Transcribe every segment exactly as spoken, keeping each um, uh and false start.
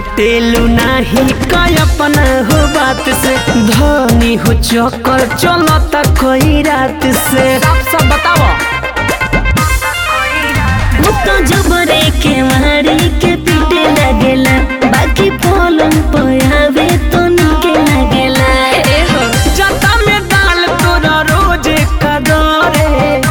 डांटेलू नाही कय अपना हो बात से धनी हो चक्कर चलता कोई रात से सब सब बताओ तो जबरे के मारी के पीटे लगेला बाकी पलंग पयावे तो नीके लगेला ए हो जता में दाल तोरा रोज कदरे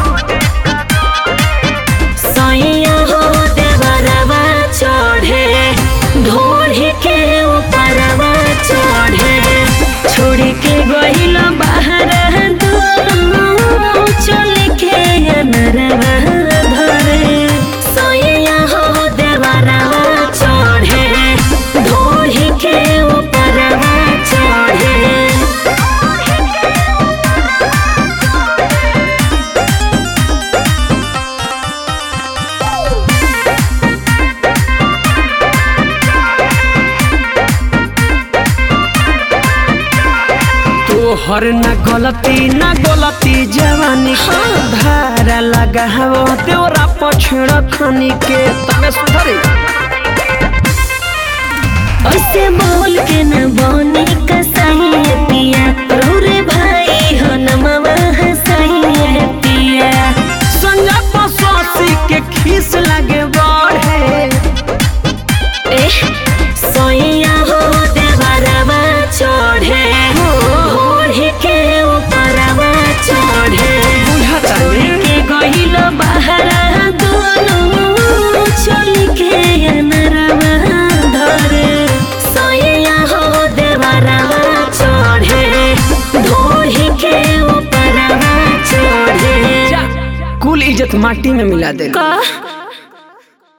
सैया हो देवरवा चढ़े ढोढ़े के ऊपरवा चढ़े छोड़ के गइल बाहर दोनों चल के अनरवा धरे सैया हो देवरवा चढ़े ढोढ़े के ऊपरवा चढ़े तोहर ना गलती ना गलती जवानी के धारा लगा हो तेरा पछड़ खनी के तमे सुधरी ऐसे बोल के न बने कसाई पिया रे भाई हो नमवा हसाई पिया संजा पसोसी के खीस लगे बढ़े ए सोइया हो देवरवा चढ़े ओढ़े के ऊपरवा चढ़े बुझाता छोड़ के गइल बाहर दोनों चल के अनरवा धरे सैया हो देवरवा चढ़े ढोढ़े के ऊपरवा चढ़े कुल इज्जत माटी में मिला दे का